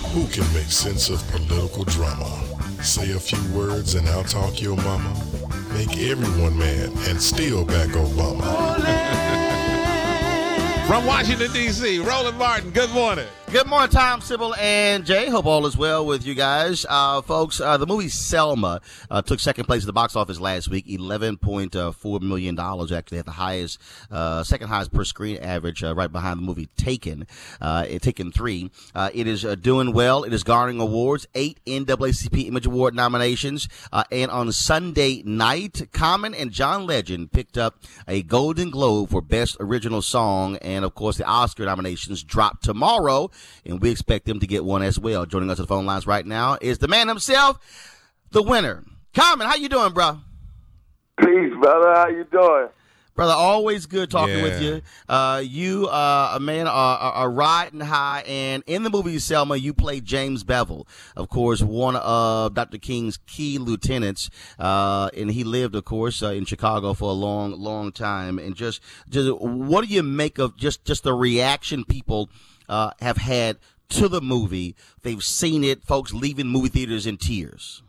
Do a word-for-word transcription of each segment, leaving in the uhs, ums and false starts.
Who can make sense of political drama? Say a few words and I'll talk your mama. Make everyone mad and still back Obama. From Washington, D C, Roland Martin, good morning. Good morning, Tom, Sybil, and Jay. Hope all is well with you guys. Uh, folks, uh, the movie Selma uh, took second place at the box office last week, eleven point four million dollars, actually at the highest, uh, second highest per screen average, uh, right behind the movie Taken, uh, Taken three. Uh, it is uh, doing well. It is garnering awards, eight N double A C P Image Award nominations, uh, and on Sunday night, Common and John Legend picked up a Golden Globe for Best Original Song, and, of course, the Oscar nominations drop tomorrow, and we expect them to get one as well. Joining us on the phone lines right now is the man himself, the winner. Common, how you doing, bro? Peace, brother. How you doing? Brother, always good talking Yeah. with you. Uh, you, uh, a man, are, are, are riding high, and in the movie Selma, you played James Bevel, of course, one of Doctor King's key lieutenants, uh, and he lived, of course, uh, in Chicago for a long, long time. And just, just, what do you make of just, just the reaction people uh, have had to the movie? They've seen it, folks leaving movie theaters in tears.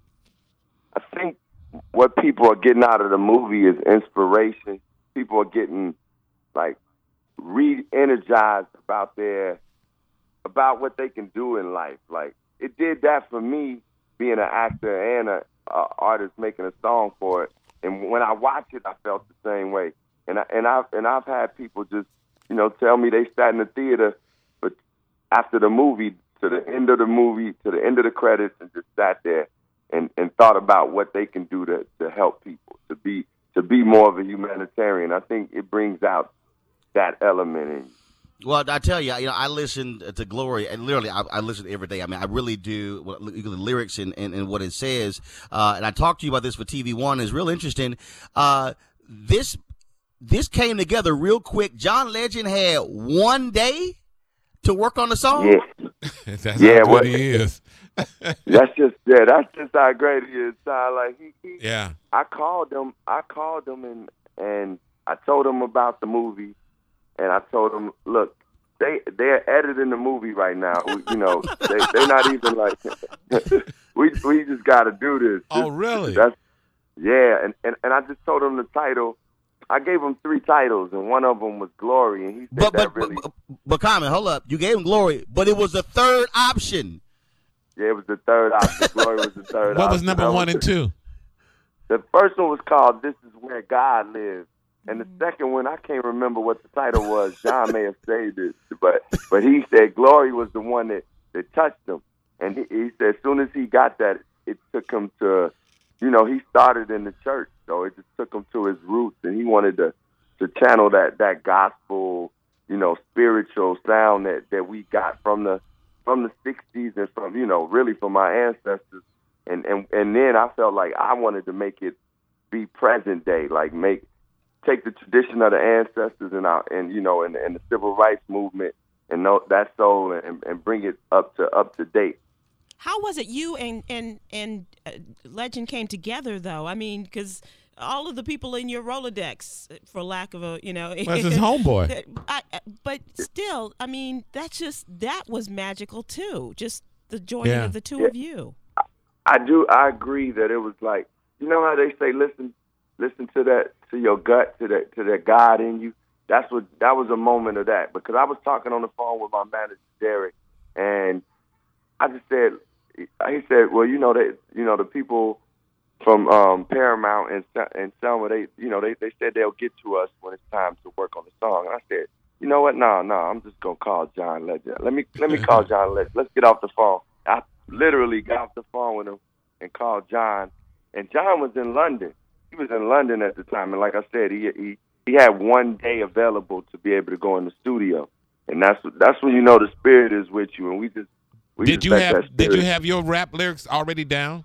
I think what people are getting out of the movie is inspiration. People are getting like re-energized about their about what they can do in life. Like it did that for me, being an actor and a, a artist making a song for it. And when I watched it, I felt the same way. And I, and I've and I've had people just you know tell me they sat in the theater, but after the movie, to the end of the movie, to the end of the credits, and just sat there. And, and thought about what they can do to, to help people, to be to be more of a humanitarian. I think it brings out that element in you. Well, I tell you, you know, I listen to Glory, and literally, I, I listen every day. I mean, I really do. Well, the lyrics and, and, and what it says, uh, and I talked to you about this for T V One. Is real interesting. Uh, this this came together real quick. John Legend had one day to work on the song. Yeah, That's yeah, how good what, he is. that's just yeah, that's just how great he is. Ty. Like he, he, Yeah. I called him, I called him, and and I told him about the movie, and I told him, look, they they're editing the movie right now. We, you know, they they're not even like we we just got to do this. Oh, This- really? That's yeah, and, and and I just told him the title. I gave him three titles, and one of them was Glory, and he said But that but, really. but but Common, hold up. You gave him Glory, but it was the third option. Yeah, it was the third option. Glory was the third What option. was number That one was and the- two? The first one was called This Is Where God Lives. And the Mm-hmm. second one, I can't remember what the title was. John may have saved it. But but he said Glory was the one that, that touched him. And he, he said as soon as he got that, it took him to, you know, he started in the church. So it just took him to his roots. And he wanted to, to channel that, that gospel, you know, spiritual sound that, that we got from the from the sixties and from, you know, really from my ancestors. And, and and then I felt like I wanted to make it be present day, like make take the tradition of the ancestors and our, and you know and, and the civil rights movement and know, that soul and, and bring it up to up to date. How was it you and and and uh, Legend came together though? I mean, because all of the people in your Rolodex, for lack of a, you know, Well, that's his homeboy. I, I- but still, I mean, that's just that was magical too. Just the joining Yeah. of the two Yeah. of you. I do. I agree that it was like, you know how they say, listen, listen to that, to your gut, to that, to that God in you. That's what. That was a moment of that, because I was talking on the phone with my manager Derek, and I just said, he said, well, you know that, you know the people from um, Paramount and and Selma, they, you know, they they said they'll get to us when it's time to work on the song. And I said, you know what? No, no, I'm just gonna call John Legend. Let me let me call John Legend. Let's get off the phone. I literally got off the phone with him and called John. And John was in London. He was in London at the time. And like I said, he he, he had one day available to be able to go in the studio. And that's that's when you know the spirit is with you. And we just we Did just you let have that Did you spirit- have your rap lyrics already down?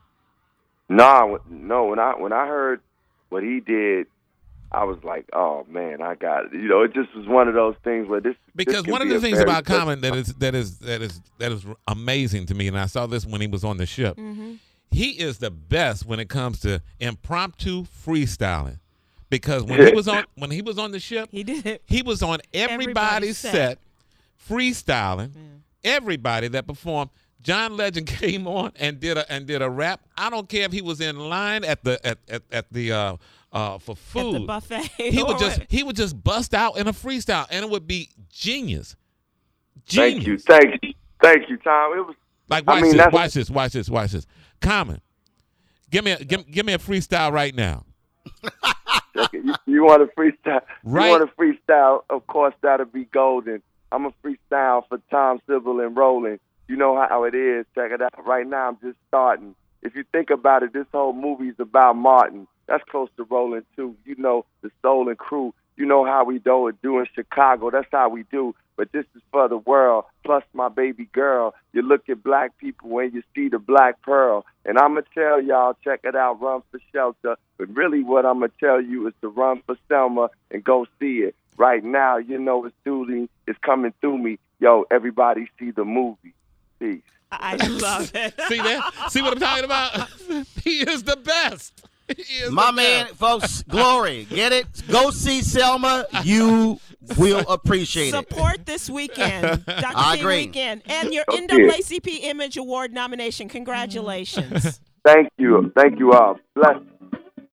No, no. When I when I heard what he did, I was like, oh man, I got it. You know, it just was one of those things where this Because this can one of be the a things very about personal- Common that is that is that is that is amazing to me, and I saw this when he was on the ship. Mm-hmm. He is the best when it comes to impromptu freestyling. Because when he was on when he was on the ship, He did. he was on everybody's Everybody's set, set. freestyling. Everybody that performed John Legend came on and did a and did a rap, I don't care if he was in line at the at at, at the uh, uh, for food, At the buffet. he would or- just he would just bust out in a freestyle, and it would be genius. Genius. Thank you, thank you, thank you, Tom. It was Like I watch mean, this, that's- watch this, watch this, watch this. Common, give me a give, give me a freestyle right now. you, you want to freestyle? Right. You want to freestyle? Of course, that'll be golden. I'm a freestyle for Tom, Sybil, and Roland. You know how it is. Check it out. Right now, I'm just starting. If you think about it, this whole movie is about Martin. That's close to Roland too. You know the Soul and Crew. You know how we do it do in Chicago. That's how we do. But this is for the world. Plus my baby girl. You look at black people when you see the black pearl. And I'm going to tell y'all, check it out, run for shelter. But really what I'm going to tell you is to run for Selma and go see it. Right now, you know it's through me. It's coming through me. Yo, everybody see the movie. Peace. I love it. See that? See what I'm talking about? He is the best. He is My the man, best. folks, Glory. Get it? Go see Selma. You will appreciate it. Support this weekend, Doctor I King agree. weekend, and your Okay. N double A C P Image Award nomination. Congratulations. Thank you. Thank you all. Bless.